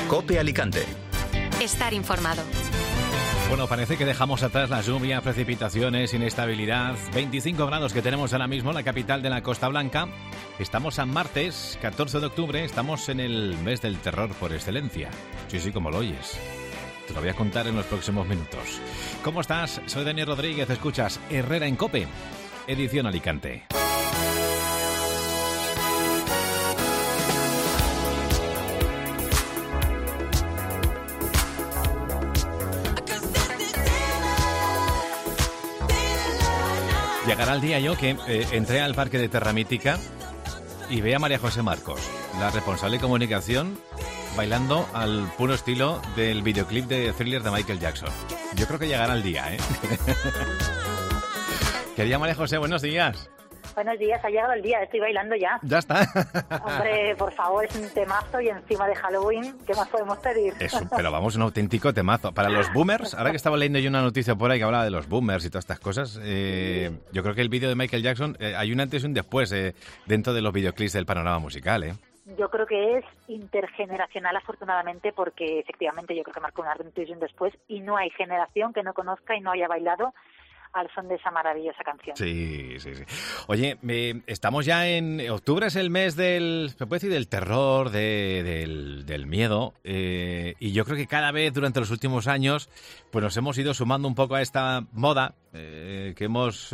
COPE Alicante. Estar informado. Bueno, parece que dejamos atrás la lluvia, precipitaciones, inestabilidad. 25 grados que tenemos ahora mismo en la capital de la Costa Blanca. Estamos a martes, 14 de octubre. Estamos en el mes del terror por excelencia. Sí, como lo oyes. Te lo voy a contar en los próximos minutos. ¿Cómo estás? Soy Daniel Rodríguez. Escuchas Herrera en COPE, edición Alicante. Llegará el día yo que entré al parque de Terra Mítica y ve a María José Marcos, la responsable de comunicación, bailando al puro estilo del videoclip de Thriller de Michael Jackson. Yo creo que llegará el día, ¿eh? Querida María José, buenos días. Buenos días, ha llegado el día, estoy bailando ya. Ya está. Hombre, por favor, es un temazo y encima de Halloween, ¿qué más podemos pedir? Pero vamos, un auténtico temazo. Para los boomers, ahora que estaba leyendo yo una noticia por ahí que hablaba de los boomers y todas estas cosas, yo creo que el vídeo de Michael Jackson, hay un antes y un después dentro de los videoclips del panorama musical, ¿eh? Yo creo que es intergeneracional, afortunadamente, porque efectivamente yo creo que marcó un antes y un después y no hay generación que no conozca y no haya bailado al son de esa maravillosa canción. Sí. Oye, estamos ya en octubre, es el mes del, se puede decir, del terror, del miedo, y yo creo que cada vez durante los últimos años pues nos hemos ido sumando un poco a esta moda que hemos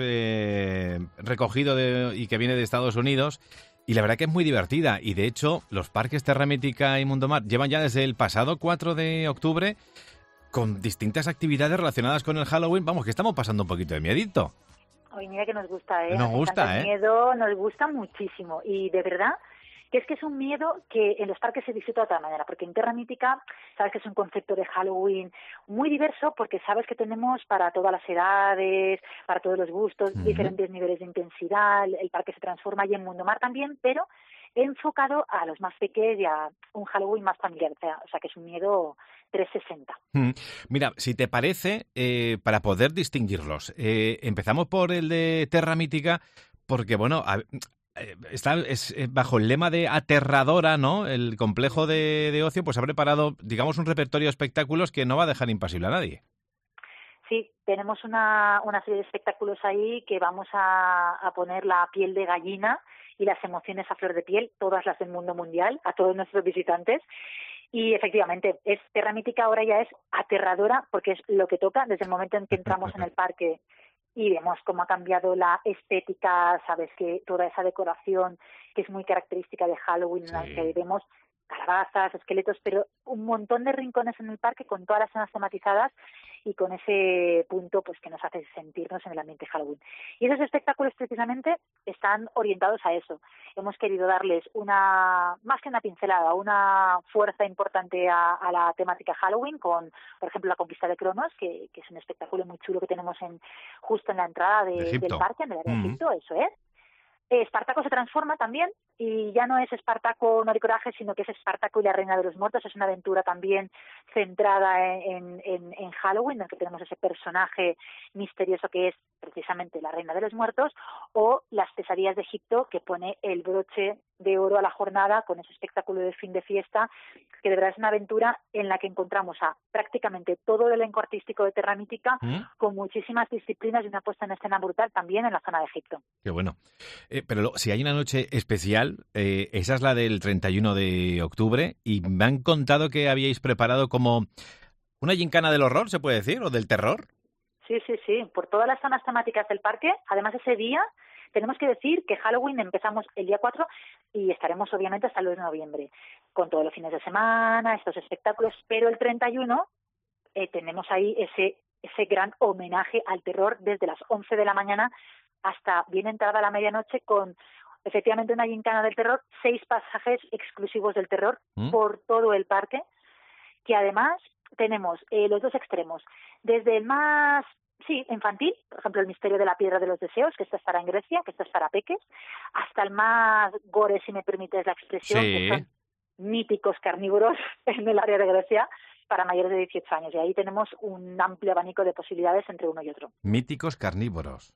recogido y que viene de Estados Unidos. Y la verdad que es muy divertida. Y de hecho, los parques Terra Mítica y Mundomar llevan ya desde el pasado 4 de octubre con distintas actividades relacionadas con el Halloween. Vamos, que estamos pasando un poquito de miedito. Oye, mira que nos gusta, ¿eh? Nos gusta, El miedo nos gusta muchísimo. Y de verdad que es un miedo que en los parques se disfruta de otra manera. Porque en Terra Mítica, sabes que es un concepto de Halloween muy diverso, porque sabes que tenemos para todas las edades, para todos los gustos, diferentes niveles de intensidad. El parque se transforma y en Mundomar también, pero enfocado a los más pequeños y a un Halloween más familiar. O sea que es un miedo 360. Mira, si te parece, para poder distinguirlos, empezamos por el de Terra Mítica, porque bueno, está bajo el lema de aterradora, ¿no? El complejo de ocio pues ha preparado, digamos, un repertorio de espectáculos que no va a dejar impasible a nadie. Sí, tenemos una serie de espectáculos ahí que vamos a poner la piel de gallina y las emociones a flor de piel, todas las del mundo mundial, a todos nuestros visitantes. Y efectivamente, Terra Mítica ahora ya es aterradora porque es lo que toca desde el momento en que entramos en el parque y vemos cómo ha cambiado la estética, sabes que toda esa decoración que es muy característica de Halloween, en la que vemos calabazas, esqueletos, pero un montón de rincones en el parque con todas las zonas tematizadas y con ese punto pues que nos hace sentirnos en el ambiente Halloween. Y esos espectáculos precisamente están orientados a eso. Hemos querido darles más que una pincelada, una fuerza importante a la temática Halloween con, por ejemplo, la conquista de Cronos, que es un espectáculo muy chulo que tenemos justo en la entrada del parque, en el área de Egipto, eso es. Espartaco se transforma también y ya no es Espartaco no hay coraje, sino que es Espartaco y la reina de los muertos. Es una aventura también centrada en Halloween, en el que tenemos ese personaje misterioso que es precisamente la reina de los muertos, o las pesadillas de Egipto, que pone el broche de oro a la jornada con ese espectáculo de fin de fiesta, que de verdad es una aventura en la que encontramos a prácticamente todo el elenco artístico de Terra Mítica con muchísimas disciplinas y una puesta en escena brutal también en la zona de Egipto. Qué bueno. Pero si hay una noche especial, esa es la del 31 de octubre y me han contado que habíais preparado como una gincana del horror, ¿se puede decir? ¿O del terror? Sí, por todas las zonas temáticas del parque. Además, ese día tenemos que decir que Halloween empezamos el día 4 y estaremos obviamente hasta el 2 de noviembre, con todos los fines de semana, estos espectáculos, pero el 31 tenemos ahí ese gran homenaje al terror desde las 11 de la mañana hasta bien entrada la medianoche con efectivamente una gincana del terror, 6 pasajes exclusivos del terror por todo el parque, que además tenemos los dos extremos, desde el más infantil, por ejemplo el misterio de la piedra de los deseos, que esta estará en Grecia, que esta es para peques, hasta el más gore, si me permites la expresión, que son míticos carnívoros en el área de Grecia, para mayores de 18 años. Y ahí tenemos un amplio abanico de posibilidades entre uno y otro. Míticos carnívoros.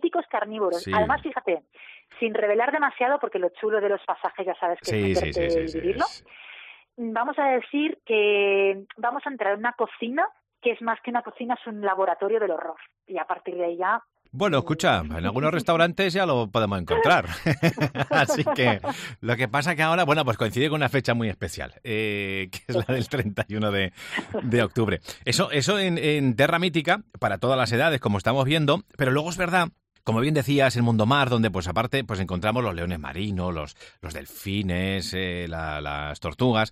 Sí. Además, fíjate, sin revelar demasiado, porque lo chulo de los pasajes ya sabes que es meterte y vivirlo. vamos a decir que vamos a entrar en una cocina que es más que una cocina, es un laboratorio del horror. Y a partir de ahí ya... Bueno, escucha, en algunos restaurantes ya lo podemos encontrar. Así que lo que pasa que ahora, bueno, pues coincide con una fecha muy especial, que es la del 31 de octubre. Eso en Terra Mítica, para todas las edades, como estamos viendo, pero luego es verdad, como bien decías, en Mundo Mar, donde pues aparte pues encontramos los leones marinos, los delfines, las tortugas.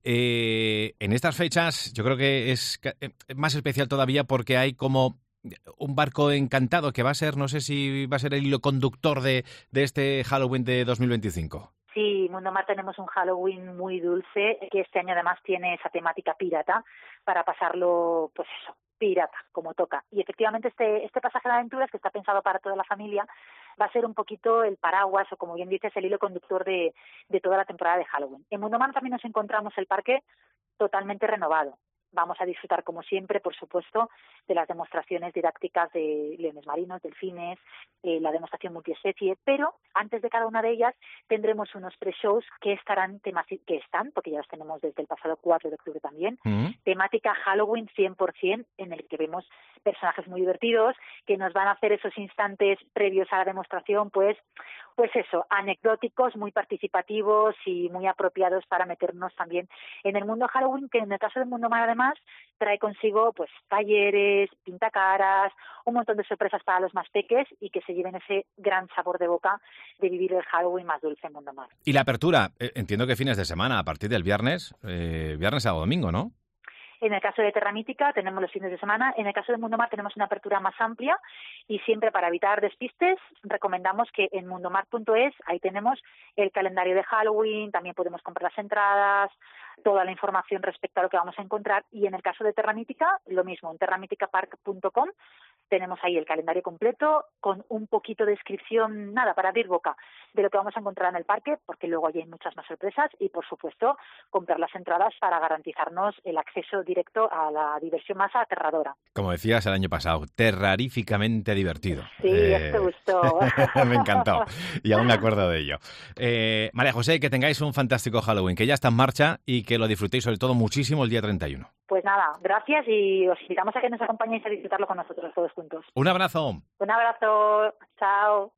En estas fechas yo creo que es más especial todavía porque hay como un barco encantado que va a ser, no sé si va a ser el hilo conductor de este Halloween de 2025. Sí, Mundo Mar tenemos un Halloween muy dulce, que este año además tiene esa temática pirata, para pasarlo, pues eso, pirata, como toca. Y efectivamente este pasaje de aventuras, que está pensado para toda la familia, va a ser un poquito el paraguas, o como bien dices, el hilo conductor de toda la temporada de Halloween. En Mundo Mar también nos encontramos el parque totalmente renovado. Vamos a disfrutar, como siempre, por supuesto, de las demostraciones didácticas de leones marinos, delfines, la demostración multiespecie, pero antes de cada una de ellas tendremos unos pre-shows que están, porque ya los tenemos desde el pasado 4 de octubre también, temática Halloween 100%, en el que vemos personajes muy divertidos que nos van a hacer esos instantes previos a la demostración, pues eso, anecdóticos, muy participativos y muy apropiados para meternos también en el mundo Halloween, que en el caso del Mundo Mar además trae consigo pues talleres, pintacaras, un montón de sorpresas para los más peques y que se lleven ese gran sabor de boca de vivir el Halloween más dulce en Mundo Mar. Y la apertura, entiendo que fines de semana, a partir del viernes, sábado, domingo, ¿no? En el caso de Terra Mítica tenemos los fines de semana. En el caso de Mundo Mar tenemos una apertura más amplia y siempre para evitar despistes recomendamos que en mundomar.es ahí tenemos el calendario de Halloween, también podemos comprar las entradas, toda la información respecto a lo que vamos a encontrar. Y en el caso de Terra Mítica, lo mismo, en terramiticapark.com tenemos ahí el calendario completo con un poquito de descripción, nada, para abrir boca de lo que vamos a encontrar en el parque, porque luego allí hay muchas más sorpresas y, por supuesto, comprar las entradas para garantizarnos el acceso directo a la diversión más aterradora. Como decías el año pasado, terroríficamente divertido. Sí, esto gustó. Me encantó y aún me acuerdo de ello. María José, que tengáis un fantástico Halloween, que ya está en marcha y que lo disfrutéis sobre todo muchísimo el día 31. Pues nada, gracias y os invitamos a que nos acompañéis a disfrutarlo con nosotros todos juntos. Un abrazo. Un abrazo. Chao.